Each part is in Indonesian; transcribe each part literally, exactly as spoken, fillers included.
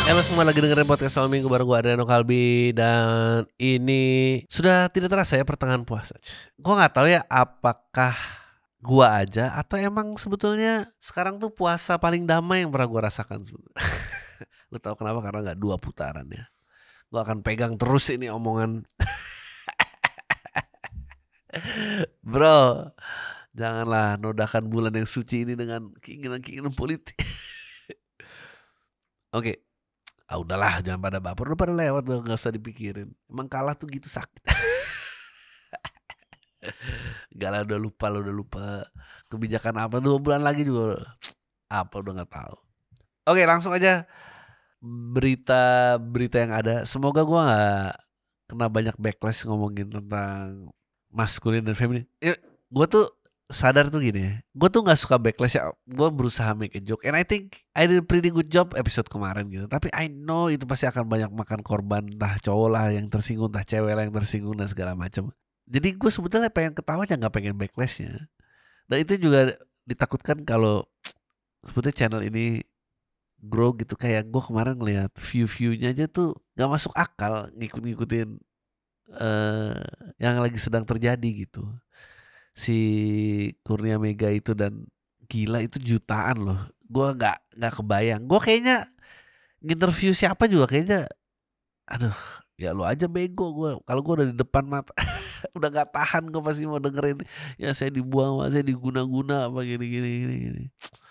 Halo semua, lagi dengerin podcast Soal Minggu bareng gue Adriano Kalbi. Dan ini sudah tidak terasa ya pertengahan puasa. Gue gak tahu ya apakah gue aja atau emang sebetulnya sekarang tuh puasa paling damai yang pernah gue rasakan sebetulnya. Lu tahu kenapa? Karena gak dua putaran ya. Gue akan pegang terus ini omongan. Bro, janganlah nodakan bulan yang suci ini dengan keinginan-keinginan politik. Oke, okay. Ah udahlah, jangan pada baper, udah pada lewat, udah gak usah dipikirin. Emang kalah tuh gitu sakit. Gak lah, udah lupa lo, udah lupa kebijakan apa, dua bulan lagi juga apa udah gak tahu. Oke, langsung aja berita-berita yang ada. Semoga gue gak kena banyak backlash ngomongin tentang maskulin dan feminin. Ya, gue tuh sadar tuh gini ya, gue tuh gak suka backlash ya. Gue berusaha make a joke, and I think I did a pretty good job episode kemarin gitu. Tapi I know itu pasti akan banyak makan korban, entah cowok lah yang tersinggung, entah cewek lah yang tersinggung dan segala macam. Jadi gue sebetulnya pengen ketawanya, gak pengen backlashnya. Dan itu juga ditakutkan kalau sebetulnya channel ini grow gitu. Kayak gue kemarin ngeliat view-viewnya aja tuh gak masuk akal ngikut-ngikutin uh, yang lagi sedang terjadi gitu. Si Kurnia Mega itu, dan gila itu jutaan loh. Gue gak, gak kebayang. Gue kayaknya nginterview siapa juga kayaknya, aduh ya lu aja bego. Gue kalau gue udah di depan mata udah gak tahan, gue pasti mau dengerin ya saya dibuang, saya diguna-guna apa gini-gini gini.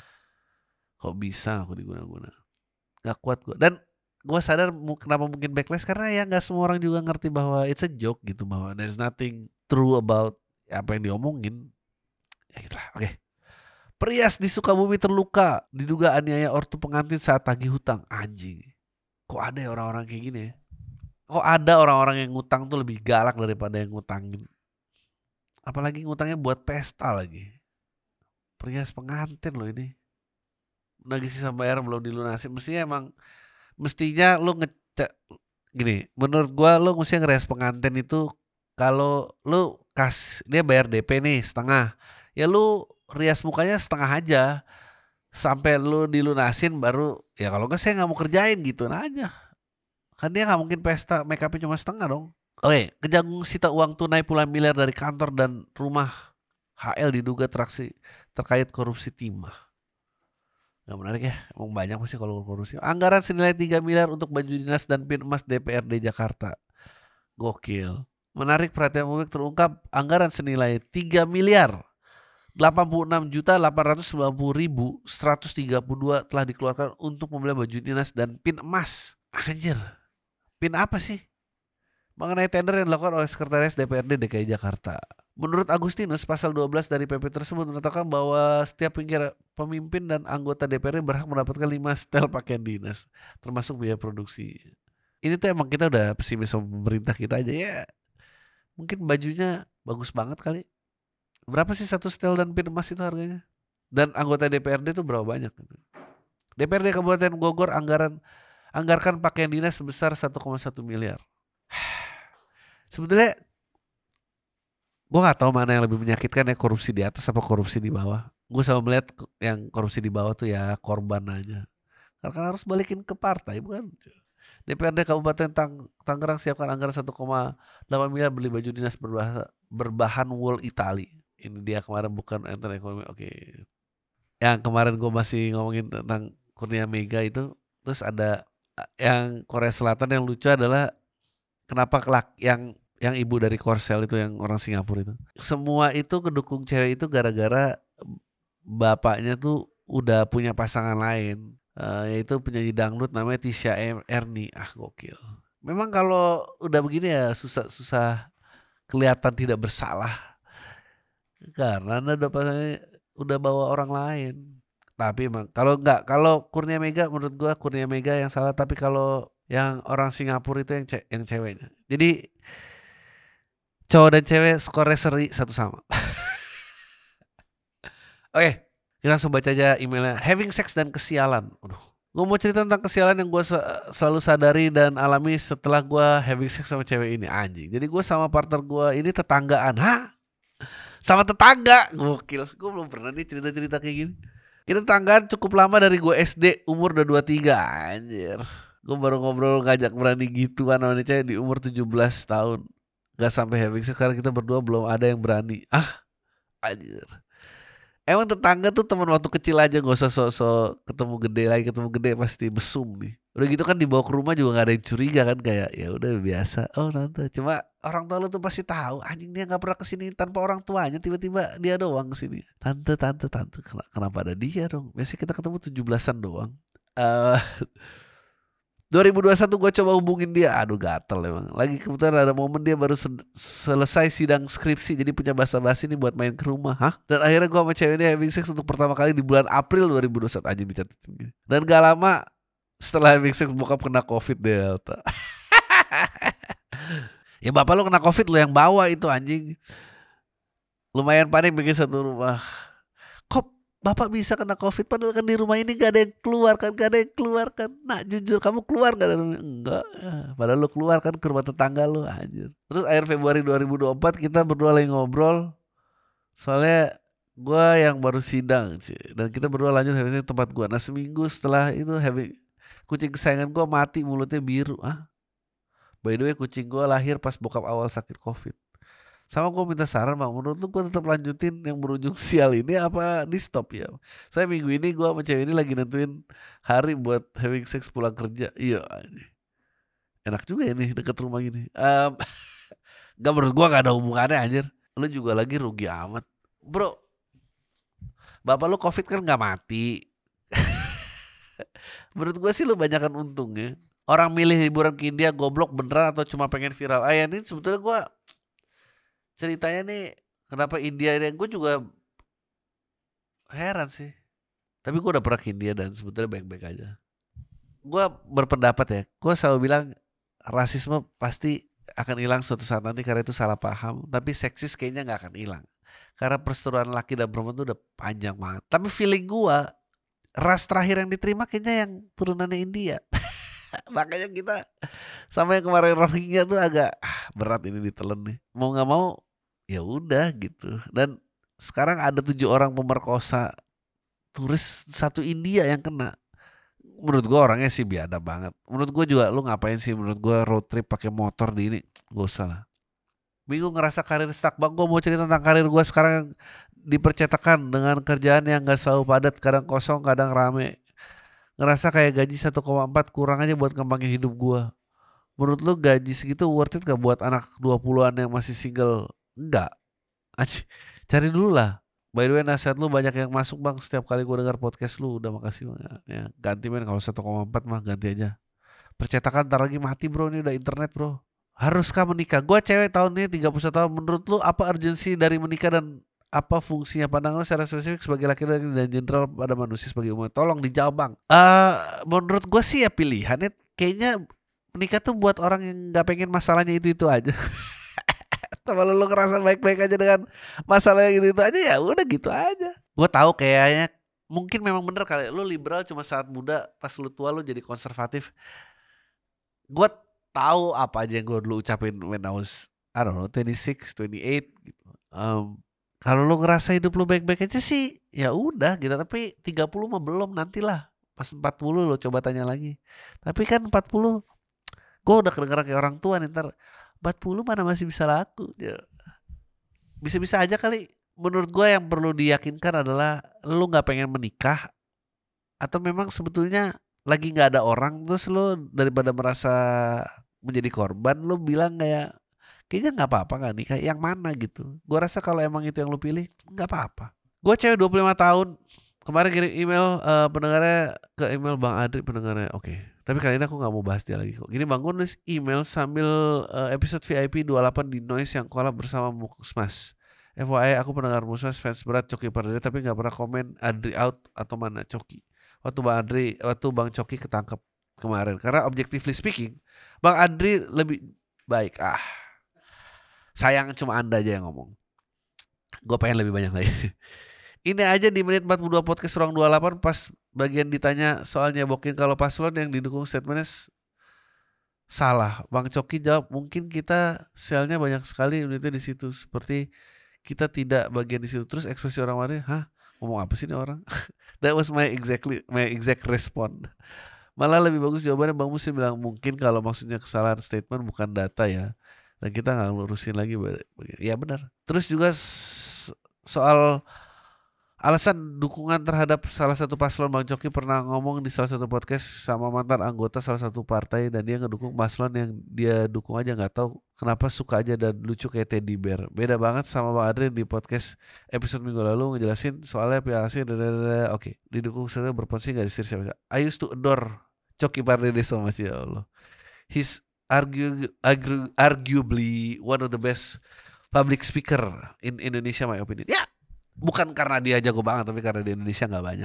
Kok bisa aku diguna-guna? Gak kuat gue. Dan gue sadar kenapa mungkin backlash, karena ya gak semua orang juga ngerti bahwa it's a joke gitu, bahwa there's nothing true about apa yang diomongin. Ya gitu lah. Oke. Okay. Prias di Sukabumi terluka diduga aniaya ortu pengantin saat tagih hutang. Anjing. Kok ada ya orang-orang kayak gini ya? Kok ada orang-orang yang ngutang tuh lebih galak daripada yang ngutangin? Apalagi ngutangnya buat pesta lagi. Prias pengantin loh ini. Nagih sisa bayar belum dilunasi. Mestinya emang mestinya lu ngecek gini. Menurut gua lu mesti ngeres pengantin itu kalau lu kas dia bayar D P nih setengah. Ya lu rias mukanya setengah aja sampai lu dilunasin baru. Ya kalau enggak saya nggak mau kerjain gitu nah aja. Kan dia nggak mungkin pesta make upnya cuma setengah dong. Oke, Kejagung sita uang tunai puluhan miliar dari kantor dan rumah H L diduga teraksi terkait korupsi timah. Gak menarik ya, emang banyak pasti kalau korupsi. Anggaran senilai tiga miliar untuk baju dinas dan pin emas D P R D Jakarta. Gokil. Menarik perhatian publik terungkap anggaran senilai tiga miliar delapan puluh enam juta delapan ratus sembilan puluh ribu seratus tiga puluh dua telah dikeluarkan untuk membeli baju dinas dan pin emas. Anjir, pin apa sih? Mengenai tender yang dilakukan oleh Sekretaris D P R D D K I Jakarta. Menurut Agustinus, pasal dua belas dari P P tersebut menetapkan bahwa setiap pemimpin dan anggota D P R D berhak mendapatkan lima setel pakaian dinas, termasuk biaya produksi. Ini tuh emang kita udah pesimis sama pemerintah kita aja ya. Mungkin bajunya bagus banget kali. Berapa sih satu setel dan pin emas itu harganya? Dan anggota D P R D itu berapa banyak? D P R D Kabupaten Bogor anggaran anggarkan pakaian dinas sebesar satu koma satu miliar. Sebetulnya gue gak tahu mana yang lebih menyakitkan ya, korupsi di atas apa korupsi di bawah. Gue selalu melihat yang korupsi di bawah tuh ya korban aja. Karena harus balikin ke partai bukan. D P R D Kabupaten Tang- Tangerang siapkan anggaran satu koma delapan miliar beli baju dinas berbahasa, berbahan wool Itali. Ini dia kemarin bukan enter ekonomi. Oke. Yang kemarin gue masih ngomongin tentang Kurnia Mega itu. Terus ada yang Korea Selatan yang lucu adalah kenapa kelak yang yang ibu dari Korsel itu yang orang Singapura itu. Semua itu kedukung cewek itu gara-gara bapaknya tuh udah punya pasangan lain. Uh, yaitu penyanyi dangdut namanya Tisha Erni. Ah gokil. Memang kalau udah begini ya susah-susah kelihatan tidak bersalah. Karena anda udah pasangannya udah bawa orang lain. Tapi emang kalau enggak, kalau Kurnia Mega menurut gua Kurnia Mega yang salah, tapi kalau yang orang Singapura itu yang ce- yang ceweknya. Jadi cowok dan cewek skornya seri satu sama. Oke, kita langsung baca aja emailnya. Having sex dan kesialan. Aduh, gue mau cerita tentang kesialan yang gue se- selalu sadari dan alami setelah gue having sex sama cewek ini. Anjing. Jadi gue sama partner gue ini tetanggaan. Hah? Sama tetangga. Gokil. Gue belum pernah nih cerita-cerita kayak gini. Kita tetanggaan cukup lama dari gue S D, umur udah dua puluh tiga. Anjir. Gue baru ngobrol ngajak berani gituan sama cewek di umur tujuh belas tahun. Gak sampai having sex, sekarang kita berdua belum ada yang berani. Ah, anjir. Emang tetangga tuh teman waktu kecil aja, gak usah sok-sok ketemu gede lagi, ketemu gede pasti besum nih. Udah gitu kan dibawa ke rumah juga gak ada yang curiga kan, kayak ya udah biasa. Oh tante, cuma orang tua lu tuh pasti tahu anjing dia nggak pernah kesini tanpa orang tuanya, tiba-tiba dia doang kesini. Tante, tante, tante, kenapa ada dia dong? Biasanya kita ketemu tujuh belasan doang. Eh dua ribu dua puluh satu gue coba hubungin dia, aduh gatel emang. Lagi kebetulan ada momen dia baru se- selesai sidang skripsi, jadi punya basa-basi nih buat main ke rumah. Hah? Dan akhirnya gue sama cewek ini having sex untuk pertama kali di bulan April dua ribu dua puluh satu aja dicatetin gini. Dan gak lama setelah having sex bokap kena covid Delta. Ya bapak lu kena covid, lu yang bawa itu anjing. Lumayan panik bikin satu rumah. Kok bapak bisa kena covid padahal kan di rumah ini gak ada yang keluar kan, gak ada yang keluar kan. Nah jujur kamu keluar gak dari rumah? Enggak ya. Padahal lu keluar kan ke rumah tetangga lu anjir. Terus akhir Februari dua ribu dua puluh empat kita berdua lagi ngobrol. Soalnya gue yang baru sidang sih. Dan kita berdua lanjut having tempat gue. Nah seminggu setelah itu having kucing kesayangan gue mati mulutnya biru. Ah, by the way kucing gue lahir pas bokap awal sakit covid. Sama gue minta saran bang, menurut lu gue tetap lanjutin yang berujung sial ini apa di stop ya? Saya minggu ini gue sama cewek ini lagi nentuin hari buat having sex pulang kerja. Iya, enak juga ini deket rumah gini. Um, gak menurut gue gak ada hubungannya anjir. Lu juga lagi rugi amat, bro. Bapak lu covid kan gak mati. Menurut gue sih lu banyakan untungnya. Orang milih liburan ke India goblok beneran atau cuma pengen viral? Ah ya ini sebetulnya gue ceritanya nih kenapa India ini gue juga heran sih. Tapi gue udah pernah ke India dan sebetulnya baik-baik aja. Gue berpendapat ya, gue selalu bilang rasisme pasti akan hilang suatu saat nanti karena itu salah paham. Tapi seksis kayaknya gak akan hilang. Karena perseteruan laki dan perempuan itu udah panjang banget. Tapi feeling gue ras terakhir yang diterima kayaknya yang turunannya India. Makanya kita sama yang kemarin Rohingya tuh agak ah, berat ini ditelan nih. Mau gak mau ya udah gitu. Dan sekarang ada tujuh orang pemerkosa turis satu India yang kena. Menurut gue orangnya sih biadab banget. Menurut gue juga lu ngapain sih menurut gue road trip pakai motor di ini, gak usah lah. Bingung ngerasa karir stuck bang. Gue mau cerita tentang karir gue sekarang yang dipercetakan dengan kerjaan yang gak selalu padat, kadang kosong kadang rame. Ngerasa kayak gaji satu koma empat kurang aja buat ngembangin hidup gue. Menurut lu gaji segitu worth it gak buat anak dua puluhan yang masih single? Enggak. Cari dulu lah. By the way nasihat lu banyak yang masuk bang. Setiap kali gue dengar podcast lu. Udah makasih bang ya. Ganti men, kalau satu koma empat mah ganti aja. Percetakan ntar lagi mati bro. Ini udah internet bro. Haruskah menikah? Gue cewek tahun ini tiga puluh satu tahun. Menurut lu apa urgensi dari menikah dan apa fungsinya? Pandangan lu secara spesifik sebagai laki-laki dan general pada manusia sebagai umum. Tolong dijawab bang. Uh, menurut gue sih ya pilihannya kayaknya menikah tuh buat orang yang gak pengen masalahnya itu-itu aja. Kalau lu ngerasa baik-baik aja dengan masalah yang gitu-gitu aja ya udah gitu aja. Gue tahu kayaknya mungkin memang bener kali lu liberal cuma saat muda, pas lu tua lu jadi konservatif. Gue tahu apa aja yang gue dulu ucapin when I was I don't know twenty-six, twenty-eight gitu. Um, kalau lu ngerasa hidup lu baik-baik aja sih ya udah gitu, tapi tiga puluh mah belum, nantilah pas empat puluh lu coba tanya lagi. Tapi kan empat puluh gue udah kedengeran kayak orang tua nih, ntar empat puluh mana masih bisa laku ya. Bisa-bisa aja kali. Menurut gue yang perlu diyakinkan adalah lu gak pengen menikah atau memang sebetulnya lagi gak ada orang, terus lu daripada merasa menjadi korban lu bilang kayak kayaknya gak apa-apa gak nikah, yang mana gitu. Gue rasa kalau emang itu yang lu pilih gak apa-apa. Gue cewek dua puluh lima tahun. Kemarin kirim email uh, pendengarnya ke email Bang Adri pendengarnya. Oke. Okay. Tapi kali ini aku gak mau bahas dia lagi kok. Gini Bang, gue nulis email sambil uh, episode V I P dua puluh delapan di Noise yang collab bersama Musmas. F Y I aku pendengar Musmas fans berat Coki Pardede tapi gak pernah komen Adri out atau mana Coki. Waktu Bang Adri, waktu Bang Coki ketangkep kemarin. Karena objectively speaking, Bang Adri lebih baik. Ah, sayang cuma Anda aja yang ngomong. Gue pengen lebih banyak lagi. Ini aja di menit empat puluh dua podcast ruang dua puluh delapan pas bagian ditanya soalnya bokin kalau paslon yang didukung statementnya salah. Bang Coki jawab mungkin kita selnya banyak sekali unitnya di situ seperti kita tidak bagian di situ. Terus ekspresi orang lain, hah ngomong apa sih ini orang? That was my exactly my exact response. Malah lebih bagus jawabannya Bang Muslim bilang mungkin kalau maksudnya kesalahan statement bukan data ya. Dan kita nggak ngurusin lagi. Ya benar. Terus juga soal alasan dukungan terhadap salah satu paslon, Bang Coki pernah ngomong di salah satu podcast sama mantan anggota salah satu partai dan dia ngedukung paslon yang dia dukung aja nggak tahu kenapa suka aja dan lucu kayak teddy bear. Beda banget sama Bang Adrian di podcast episode minggu lalu ngejelasin soalnya P L C. Oke, okay. Didukung saya berposisi nggak disir siapa. I used to adore Coki Pardede so much, ya Allah. He's argue, argue, arguably one of the best public speaker in Indonesia, my opinion. Ya. Bukan karena dia jago banget, tapi karena di Indonesia gak banyak.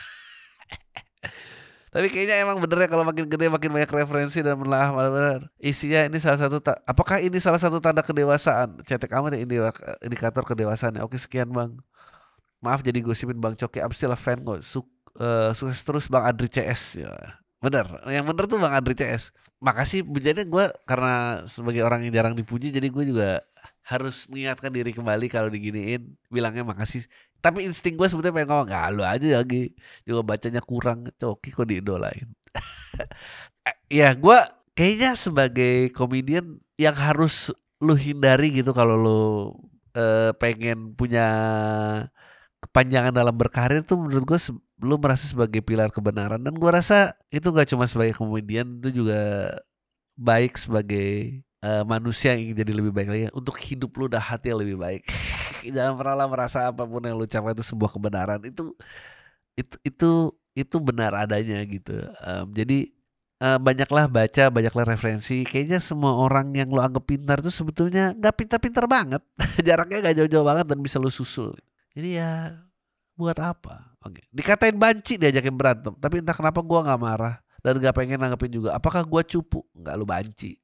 Tapi kayaknya emang bener ya kalau makin gede makin banyak referensi dan menelaah benar. Isinya ini salah satu ta- apakah ini salah satu tanda kedewasaan? Cetek amat ya indikator kedewasaan. Oke sekian Bang. Maaf jadi gosipin Bang Coki. I'm still a fan kok. Suk, uh, sukses terus Bang Adri C S ya. Bener, yang bener tuh Bang Adri C S. Makasih, jadi gue karena sebagai orang yang jarang dipuji, jadi gue juga harus mengingatkan diri kembali kalau diginiin, bilangnya makasih. Tapi insting gue sebetulnya pengen ngomong, gak lu aja lagi, juga bacanya kurang, Coki kok diidolain. Ya gue kayaknya sebagai komedian yang harus lu hindari gitu kalau lu uh, pengen punya kepanjangan dalam berkarir tuh menurut gue se- lu merasa sebagai pilar kebenaran dan gue rasa itu gak cuma sebagai komedian, itu juga baik sebagai uh, manusia yang ingin jadi lebih baik lagi untuk hidup lu dan hati yang lebih baik. Jangan pernah lah merasa apapun yang lu capai itu sebuah kebenaran. Itu itu itu itu benar adanya gitu. Um, jadi uh, banyaklah baca, banyaklah referensi. Kayaknya semua orang yang lu anggap pintar tuh sebetulnya nggak pintar-pintar banget. Jaraknya nggak jauh-jauh banget dan bisa lu susul. Jadi ya buat apa? Oke. Dikatain banci diajakin berantem, tapi entah kenapa gue nggak marah dan nggak pengen nanggepin juga. Apakah gue cupu? Nggak, lu banci.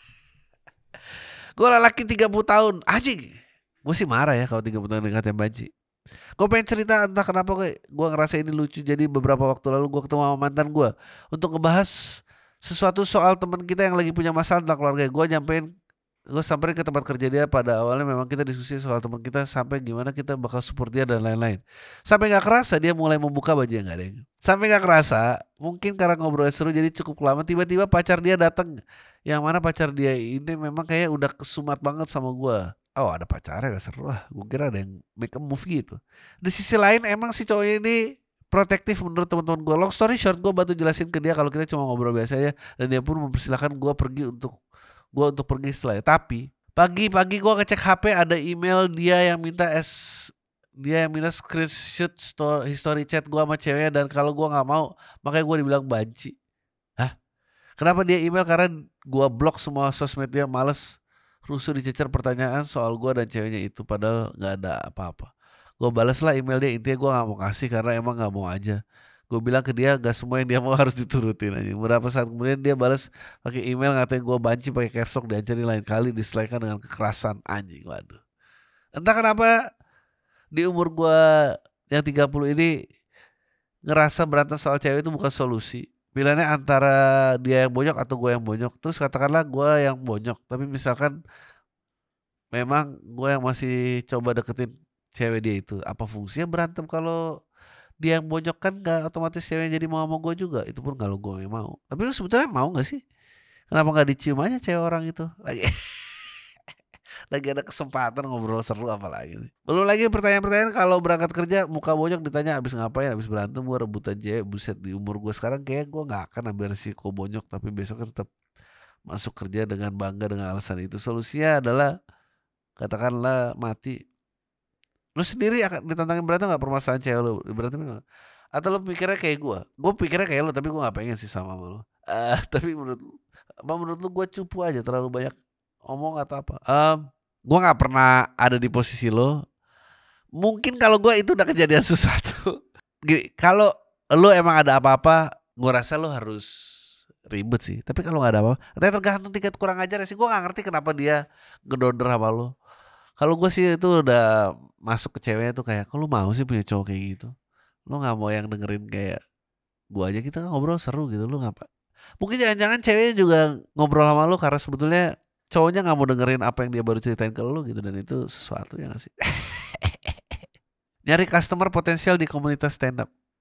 Gue lelaki tiga puluh tahun, anjing. Gue sih marah ya kalau tiga puluh tahun dikatain banci. Gue pengen cerita entah kenapa gue gue ngerasa ini lucu. Jadi beberapa waktu lalu gue ketemu sama mantan gue untuk ngebahas sesuatu soal teman kita yang lagi punya masalah tentang keluarga. Gue nyampein gue samperin ke tempat kerja dia. Pada awalnya memang kita diskusi soal teman kita sampai gimana kita bakal support dia dan lain-lain. Sampai gak kerasa dia mulai membuka baju yang gak ada yang. Sampai gak kerasa mungkin karena ngobrol seru jadi cukup lama, tiba-tiba pacar dia datang. Yang mana pacar dia ini memang kayak udah kesumat banget sama gue. Oh ada pacarnya gak seru lah. Gue kira ada yang make a move gitu. Di sisi lain emang si cowok ini protektif menurut teman-teman gue. Long story short, gue bantu jelasin ke dia kalau kita cuma ngobrol biasa aja. Dan dia pun mempersilahkan gue pergi untuk gue untuk pergi setelah. Tapi pagi-pagi gue ngecek H P ada email dia yang minta es dia yang minta screenshot story, history chat gue sama ceweknya, dan kalau gue nggak mau makanya gue dibilang banci. Hah? Kenapa dia email? Karena gue blok semua sosmed dia, males rusuh dicecer pertanyaan soal gue dan ceweknya itu, padahal nggak ada apa-apa. Gue balas lah email dia, intinya gue nggak mau kasih karena emang nggak mau aja. Gue bilang ke dia gak semua yang dia mau harus diturutin aja. Beberapa saat kemudian dia balas pakai email ngatain gue banci pakai caps lock, diancarin lain kali diselesaikan dengan kekerasan. Anjing, waduh. Entah kenapa di umur gue yang tiga puluh ini ngerasa berantem soal cewek itu bukan solusi. Pilihannya antara dia yang bonyok atau gue yang bonyok. Terus katakanlah gue yang bonyok, tapi misalkan memang gue yang masih coba deketin cewek dia itu, apa fungsinya berantem kalau dia yang bonyok? Kan gak otomatis cewek jadi mau sama gue juga. Itu pun kalau gue yang mau. Tapi lu sebetulnya mau gak sih? Kenapa gak dicium aja cewek orang itu? Lagi lagi ada kesempatan ngobrol seru apalagi. Belum lagi pertanyaan-pertanyaan kalau berangkat kerja muka bonyok ditanya abis ngapain, abis berantem gue rebutan cewek. Buset, di umur gue sekarang kayak gue gak akan ambil resiko bonyok, tapi besoknya tetap masuk kerja dengan bangga dengan alasan itu. Solusinya adalah katakanlah mati. Lu sendiri akan ditantangin berantem gak permasalahan cewek lu? Berantem gak? Atau lu pikirnya kayak gue? Gue pikirnya kayak lu, tapi gue gak pengen sih sama lu. Uh, tapi menurut apa menurut lu gue cupu aja, terlalu banyak omong atau apa? Um, gue gak pernah ada di posisi lu. Mungkin kalau gue itu udah kejadian sesuatu. Gini, kalau lu emang ada apa-apa, gue rasa lu harus ribet sih. Tapi kalau gak ada apa-apa, tapi tergantung tingkat kurang ajar sih. Gue gak ngerti kenapa dia ngedonder sama lu. Kalau gue sih itu udah masuk ke ceweknya tuh kayak, kalau mau sih punya cowok kayak gitu, lo nggak mau yang dengerin kayak gue aja, kita ngobrol seru gitu, lo ngapa? Mungkin jangan-jangan ceweknya juga ngobrol sama lo karena sebetulnya cowoknya nggak mau dengerin apa yang dia baru ceritain ke lo gitu, dan itu sesuatu yang nggak sih. Nyari customer potensial di komunitas stand up.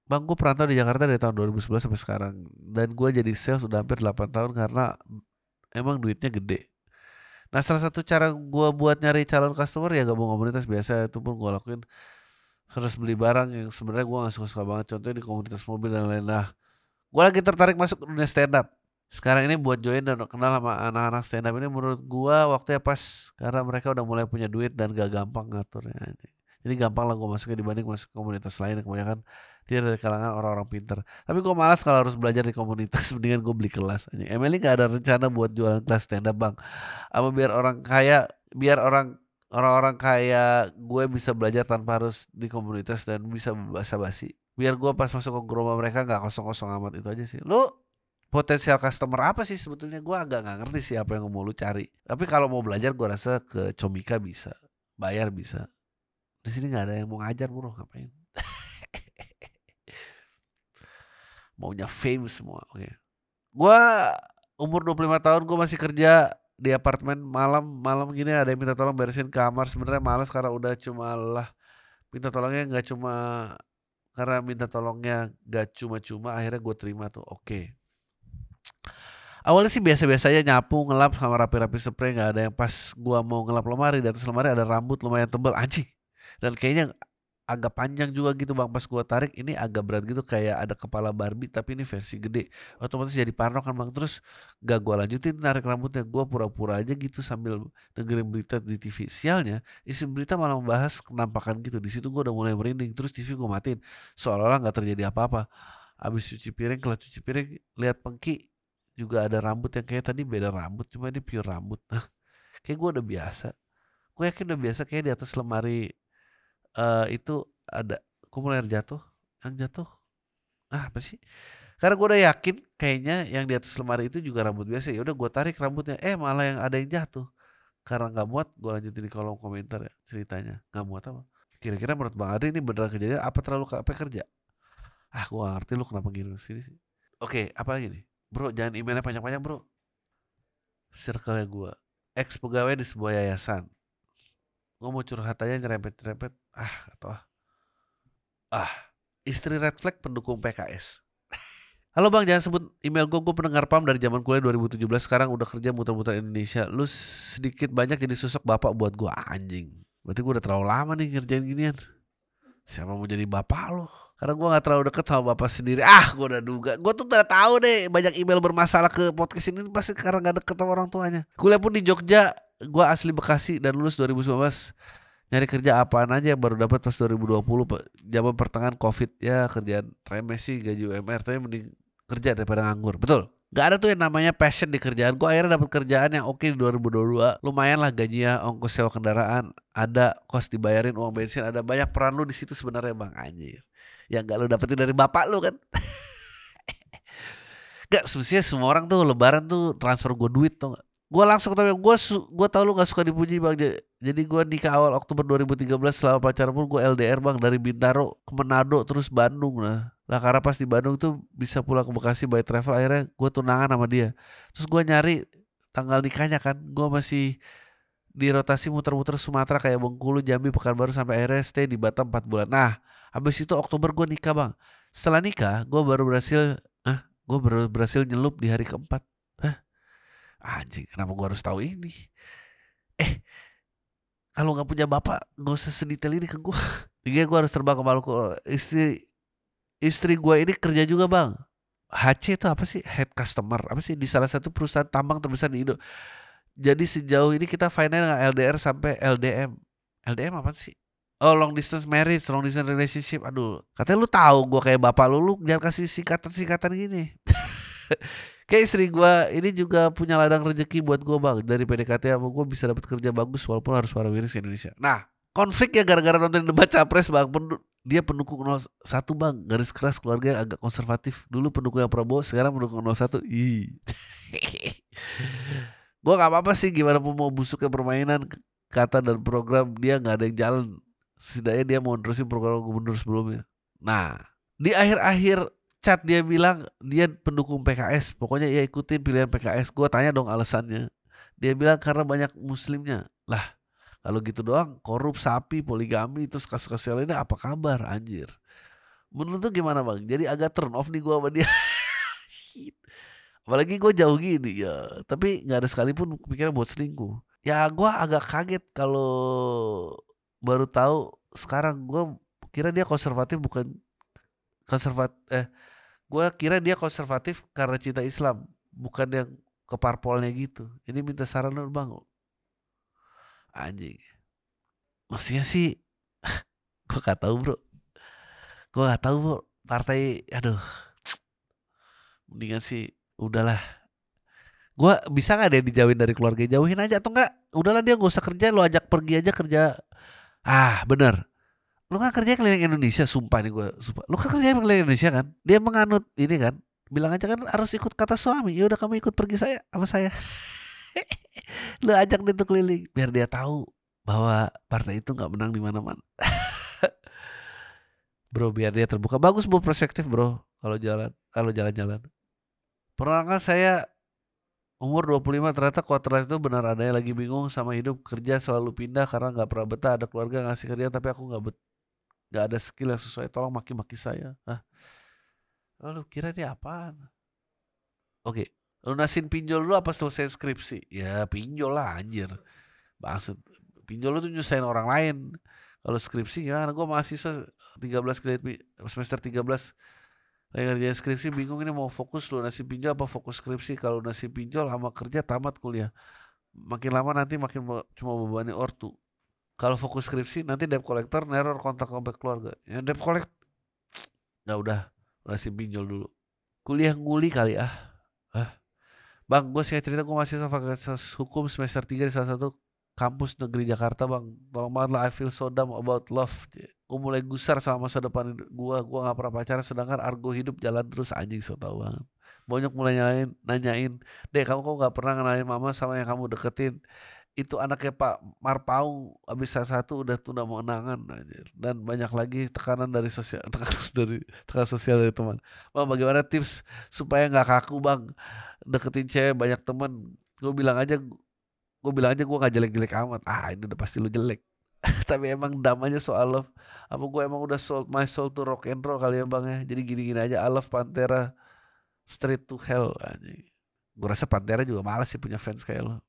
Bang, gue perantau di Jakarta dari tahun dua ribu sebelas sampai sekarang. Dan gue jadi sales udah hampir delapan tahun karena emang duitnya gede. Nah, salah satu cara gue buat nyari calon customer ya gabung komunitas biasa. Itu pun gue lakuin harus beli barang yang sebenarnya gue gak suka-suka banget. Contohnya di komunitas mobil dan lain-lain. Nah, gue lagi tertarik masuk ke dunia stand up. Sekarang ini buat join dan kenal sama anak-anak stand up ini menurut gue waktunya pas. Karena mereka udah mulai punya duit dan gak gampang ngaturnya. Jadi gampang lah gue masuknya dibanding masuk komunitas lain. Kebanyakan dia dari kalangan orang-orang pintar. Tapi gue malas kalau harus belajar di komunitas. Mendingan gue beli kelas. Emily gak ada rencana buat jualan kelas stand up bang. Apa biar orang kaya, biar orang orang-orang kaya gue bisa belajar tanpa harus di komunitas dan bisa basa-basi. Biar gue pas masuk ke grup mereka gak kosong-kosong amat, itu aja sih. Lu potensial customer apa sih sebetulnya? Gue agak gak ngerti sih apa yang mau lu cari. Tapi kalau mau belajar gue rasa ke Comika bisa, bayar bisa. Di sini nggak ada yang mau ngajar bro, ngapain? Maunya fame semua. Oke. Okay. Gua umur dua puluh lima tahun, gue masih kerja di apartemen malam malam gini ada yang minta tolong beresin kamar. Sebenarnya malas karena udah cuma lah minta tolongnya nggak cuma karena minta tolongnya nggak cuma-cuma, akhirnya gue terima tuh. Oke. Okay. Awalnya sih biasa-biasa aja, nyapu, ngelap sama rapi-rapi spray, nggak ada yang pas gua mau ngelap lemari. Di atas lemari ada rambut lumayan tebal, anjing. Dan kayaknya agak panjang juga gitu bang, pas gua tarik ini agak berat gitu, kayak ada kepala Barbie tapi ini versi gede. Otomatis jadi parno kan bang. Terus gak gua lanjutin narik rambutnya, gua pura-pura aja gitu sambil dengerin berita di T V. Sialnya isi berita malah membahas kenampakan gitu. Di situ gua udah mulai merinding. Terus T V gua matiin seolah-olah nggak terjadi apa-apa. Abis cuci piring, kalau cuci piring lihat pengki juga ada rambut yang kayak tadi beda rambut, cuma ini pure rambut. Nah, kayak gua udah biasa. Gue yakin udah biasa kayak di atas lemari Uh, itu ada kumuler jatuh, yang jatuh ah apa sih? Karena gue udah yakin kayaknya yang di atas lemari itu juga rambut biasa. Ya udah gue tarik rambutnya, eh malah yang ada yang jatuh. Karena nggak muat, gue lanjutin di kolom komentar ya ceritanya. Nggak muat apa? Kira-kira menurut Bang Adri ini beneran kejadian apa terlalu capek kerja? Ah gue gak ngerti lu kenapa gini sini sih. Oke, apa lagi nih? Bro, jangan emailnya panjang-panjang bro. Circle-nya gue, ex pegawai di sebuah yayasan. Gue mau curhat aja nyerempet-nyerempet. Ah, atau ah. Ah, istri red flag pendukung P K S. Halo bang, jangan sebut email gue. Gue pendengar P A M dari zaman kuliah dua ribu tujuh belas. Sekarang udah kerja muter-muter Indonesia. Lu sedikit banyak jadi sosok bapak buat gue. Anjing, berarti gue udah terlalu lama nih ngerjain ginian. Siapa mau jadi bapak lo? Karena gue gak terlalu deket sama bapak sendiri. Ah, gue udah duga. Gue tuh udah tahu deh banyak email bermasalah ke podcast ini pasti karena gak deket sama orang tuanya. Kuliah pun di Jogja. Gue asli Bekasi dan lulus dua ribu sembilan belas. Nyari kerja apaan aja baru dapat pas dua ribu dua puluh, zaman pertengahan Covid. Ya kerjaan remeh sih, gaji U M R, tapi mending kerja daripada nganggur. Betul. Gak ada tuh yang namanya passion di kerjaan. Gue akhirnya dapat kerjaan yang oke di dua ribu dua puluh dua. Lumayan lah gajinya, ongkos sewa kendaraan ada, kos dibayarin, uang bensin ada, banyak peran lu di situ sebenarnya bang, anjir. Yang gak lu dapetin dari bapak lu kan. Gak, semestinya semua orang tuh lebaran tuh transfer gue duit tuh gak. Gue langsung tau, gue su- gue tau lu gak suka dipuji bang. Jadi gue nikah awal Oktober dua ribu tiga belas, selama pacaran pun gue L D R bang, dari Bintaro ke Manado terus Bandung lah. Nah karena pas di Bandung tuh bisa pulang ke Bekasi by travel, akhirnya gue tunangan sama dia. Terus gue nyari tanggal nikahnya kan, gue masih di rotasi muter-muter Sumatera kayak Bengkulu, Jambi, Pekanbaru, sampai akhirnya stay di Batam empat bulan. Nah habis itu Oktober gue nikah bang. Setelah nikah gue baru berhasil, ah gue baru berhasil nyelup di hari keempat. Hah? Anjing, kenapa gue harus tahu ini? Eh, kalau nggak punya bapak, nggak usah sedetail ini ke gue. Iya, gue harus terbang ke Maluku. Istri istri gue ini kerja juga bang. H C itu apa sih? Head customer apa sih di salah satu perusahaan tambang terbesar di Indo. Jadi sejauh ini kita final dengan L D R sampai L D M. L D M apa sih? Oh, long distance marriage, long distance relationship. Aduh, katanya lu tahu gue kayak bapak lu, lu jangan kasih singkatan-singkatan gini. Kayak istri gue ini juga punya ladang rezeki buat gue bang. Dari P D K T sama gue bisa dapat kerja bagus walaupun harus suara wiris di Indonesia. Nah, konflik ya gara-gara nonton debat capres bang. Dia pendukung nol satu bang, garis keras, keluarga agak konservatif. Dulu pendukung yang Prabowo, sekarang pendukung nol satu. Ih. Gue gak apa-apa sih gimana pun mau busuknya permainan kata dan program, dia gak ada yang jalan. Setidaknya dia mau nerusin program gubernur sebelumnya. Nah, di akhir-akhir chat dia bilang dia pendukung P K S. Pokoknya ia ikutin pilihan P K S. Gue tanya dong alasannya. Dia bilang karena banyak muslimnya. Lah, kalau gitu doang, korup, sapi, poligami, terus kasus-kasus lainnya apa kabar anjir? Menurut lu gimana Bang? Jadi agak turn off nih gua sama dia. Shit. Apalagi gue jauh gini ya, tapi nggak ada sekalipun kepikiran buat selingkuh. Ya gue agak kaget kalau baru tahu sekarang. Gue kira dia konservatif, bukan konservat eh gue kira dia konservatif karena cinta Islam, bukan yang ke parpolnya gitu. Jadi minta saran lu Bang. Anjing. Maksudnya sih gue gak tahu bro. Gue gak tahu bro. Partai, aduh. Mendingan sih udahlah. Gue bisa gak deh dijauhin dari keluarga, jauhin aja atau enggak udahlah dia gak usah kerja, lu ajak pergi aja kerja. Ah bener, lu kan kerja keliling Indonesia, sumpah nih gue sumpah. Lu kan kerja keliling Indonesia kan, dia menganut ini kan, bilang aja kan harus ikut kata suami, ya udah kamu ikut pergi saya apa saya. Lu ajak dia tuh keliling biar dia tahu bahwa partai itu nggak menang di mana-mana. Bro biar dia terbuka, bagus bro, perspektif bro. Kalau jalan kalau jalan-jalan, pernah kan saya umur dua puluh lima ternyata quarter life itu benar adanya, lagi bingung sama hidup, kerja selalu pindah karena nggak pernah betah, ada keluarga ngasih kerja tapi aku nggak bet nggak ada skill yang sesuai, tolong maki-maki saya. Hah? Oh, lu kira dia apaan? Oke, lunasin pinjol dulu apa selesai skripsi? Ya pinjol lah anjir. Maksud pinjol lu tuh nyusahin orang lain. Kalau skripsi gimana? Gue mahasiswa tiga belas kredit pi- semester tiga belas lagi ngerjain skripsi, bingung ini mau fokus lunasin pinjol apa fokus skripsi. Kalau lunasin pinjol sama kerja tamat kuliah. Makin lama nanti makin be- cuma bebani ortu. Kalau fokus skripsi nanti debt collector neror kontak sampai keluarga. Ya debt collect nggak, udah lunasin pinjol dulu. Kuliah nguli kali ah. Hah? Bang, gue sih cerita gue masih fakultas hukum semester tiga di salah satu kampus negeri Jakarta bang. Tolong banget lah, I feel so dumb about love. Gue mulai gusar sama masa depan gue. Gue gak pernah pacaran sedangkan argo hidup jalan terus, anjing so tau banget. Banyak mulai nanyain, nanyain, deh kamu kok gak pernah kenalin mama sama yang kamu deketin. Itu anaknya Pak Marpaung, abis satu udah tunda mengenangan anjir. Dan banyak lagi tekanan dari sosial, tekanan dari tekanan sosial dari teman. Bang, bagaimana tips supaya nggak kaku bang deketin cewek banyak teman? Gue bilang aja, gue bilang aja gue nggak jelek-jelek amat. Ah ini udah pasti lu jelek. Tapi emang damanya soal love. Apa gue emang udah sold my soul to rock and roll kali ya bang ya? Jadi gini-gini aja. I love Pantera, straight to hell anjing. Gue rasa Pantera juga malas sih punya fans kayak lo.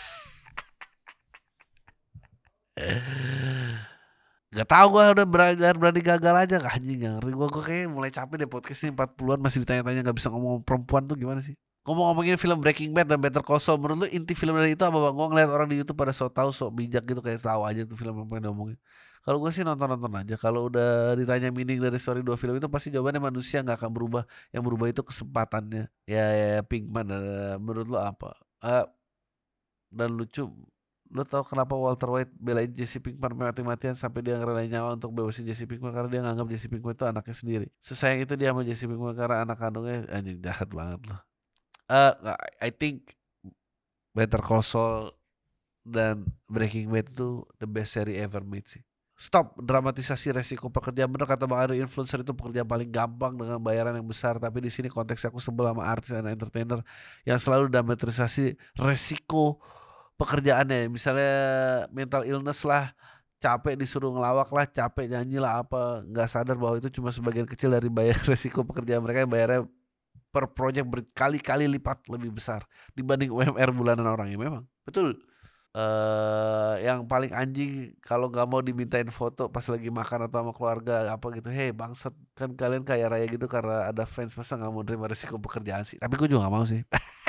Gak tau, gue udah berani, berani gagal aja anjing, gak ngerti gue. Gue kayak mulai capek deh podcast ini, empat puluhan masih ditanya-tanya gak bisa ngomong perempuan tuh gimana sih. Ngomong-ngomongin film Breaking Bad dan Better Call Saul, menurut lu inti film dari itu apa bang? Gue ngeliat orang di YouTube pada so tau, so bijak gitu, kayak tahu aja tuh film yang pengen diomongin. Kalau gue sih nonton-nonton aja. Kalau udah ditanya meaning dari story dua film itu, pasti jawabannya manusia nggak akan berubah. Yang berubah itu kesempatannya. Ya, ya, ya Pinkman. Uh, menurut lu apa? Uh, dan lucu, lu tahu kenapa Walter White belain Jesse Pinkman mati-matian sampai dia ngerelain nyawa untuk bebasin Jesse Pinkman, karena dia nganggap Jesse Pinkman itu anaknya sendiri. Sesayang itu dia sama Jesse Pinkman karena anak kandungnya. Anjing jahat banget loh. Uh, I think Better Call Saul dan Breaking Bad itu the best series ever made sih. Stop dramatisasi resiko pekerjaan. Bener kata Bang Ari, influencer itu pekerjaan paling gampang dengan bayaran yang besar. Tapi di sini konteksnya aku sebel sama artis dan entertainer yang selalu dramatisasi resiko pekerjaannya. Misalnya mental illness lah, capek disuruh ngelawak lah, capek nyanyi lah apa, nggak sadar bahwa itu cuma sebagian kecil dari bayar resiko pekerjaan mereka yang bayarnya per project berkali-kali lipat lebih besar dibanding U M R bulanan orang. Ya memang betul. Eh yang paling anjing kalau nggak mau dimintain foto pas lagi makan atau sama keluarga apa gitu. Hei bangsat, kan kalian kaya raya gitu karena ada fans, masa nggak mau terima resiko pekerjaan sih? Tapi gue juga nggak mau sih.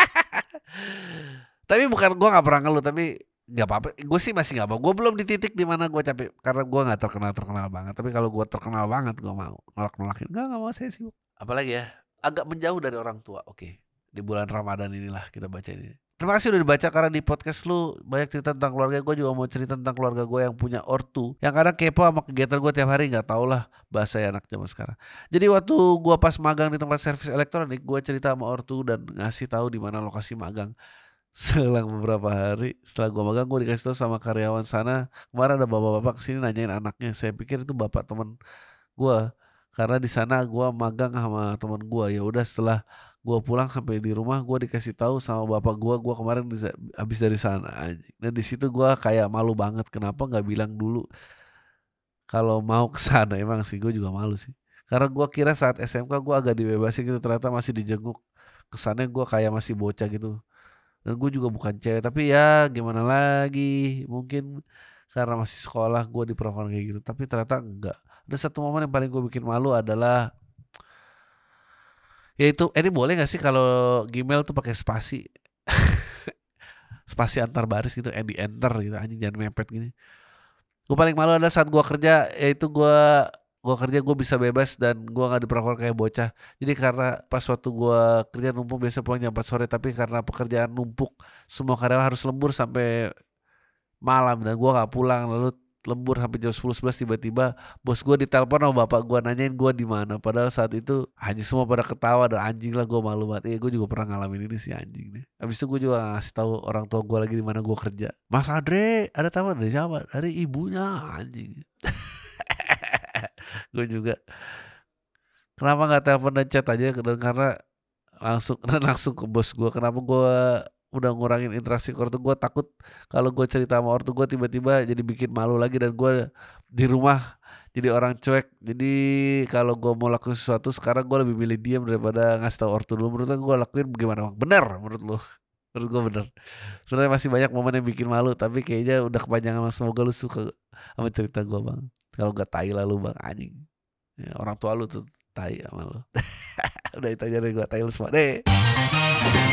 Tapi bukan gue nggak pernah ngeluh, tapi nggak apa-apa. Gue sih masih nggak mau. Gue belum di titik di mana gue capek karena gue nggak terkenal terkenal banget. Tapi kalau gue terkenal banget gue mau nolak nolakin. Nggak nggak mau, saya sibuk. Apalagi ya, agak menjauh dari orang tua. Oke, di bulan Ramadan inilah kita baca ini. Terima kasih udah dibaca, karena di podcast lu banyak cerita tentang keluarga. Gue juga mau cerita tentang keluarga gue yang punya ortu yang kadang kepo sama kegiatan gue tiap hari. Nggak tau lah bahasa anak zaman sekarang. Jadi waktu gue pas magang di tempat servis elektronik, gue cerita sama ortu dan ngasih tahu di mana lokasi magang. Selang beberapa hari setelah gue magang, gue dikasih tahu sama karyawan sana, kemarin ada bapak-bapak kesini nanyain anaknya. Saya pikir itu bapak teman gue, karena di sana gue magang sama teman gue. Ya udah, setelah gue pulang sampai di rumah, gue dikasih tahu sama bapak gue gue kemarin bisa, habis dari sana anjing. Dan di situ gue kayak malu banget, kenapa nggak bilang dulu kalau mau ke sana. Emang sih gue juga malu sih Karena gue kira saat S M K gue agak dibebasin gitu, ternyata masih dijenguk. Kesannya gue kayak masih bocah gitu. Dan gue juga bukan cewek, tapi ya gimana lagi, mungkin karena masih sekolah gue diperlakukan kayak gitu, tapi ternyata enggak. Ada satu momen yang paling gue bikin malu adalah, yaitu, eh, ini boleh gak sih kalau Gmail tuh pakai spasi? Spasi antar baris gitu, eh, di enter gitu, anjing jangan mepet gini. Gue paling malu adalah saat gue kerja, yaitu gue gue kerja gue bisa bebas dan gue nggak diperlakukan kayak bocah. Jadi karena pas waktu gue kerja numpuk biasa pulang jam empat sore, tapi karena pekerjaan numpuk semua karyawan harus lembur sampai malam dan gue nggak pulang, lalu lembur sampai jam sepuluh sebelas, tiba-tiba bos gue ditelepon sama bapak gue nanyain gue di mana, padahal saat itu anjing semua pada ketawa dan anjing lah gue malu banget. Iya gue juga pernah ngalamin ini sih anjing nih. Abis itu gue juga ngasih tahu orang tua gue lagi di mana gue kerja. Mas Andre ada tamu dari siapa? Dari ibunya anjing. Gue juga kenapa nggak telepon dan chat aja, dan karena langsung dan langsung ke bos gue. Kenapa gue udah ngurangin interaksi ke ortu gue, takut kalau gue cerita sama ortu gue tiba-tiba jadi bikin malu lagi dan gue di rumah jadi orang cuek. Jadi kalau gue mau lakuin sesuatu sekarang gue lebih milih diam daripada ngasih tahu ortu dulu. Menurut gue lakuin bagaimana bang? Bener menurut lu? Menurut gue bener. Sebenarnya masih banyak momen yang bikin malu, tapi kayaknya udah kepanjangan Bang. Semoga lu suka sama cerita gue bang. Kalau gak tai lah lu bang anjing. Ya, orang tua lu tuh tai sama lu. Udah itu aja dari gue, tai lu semua deh.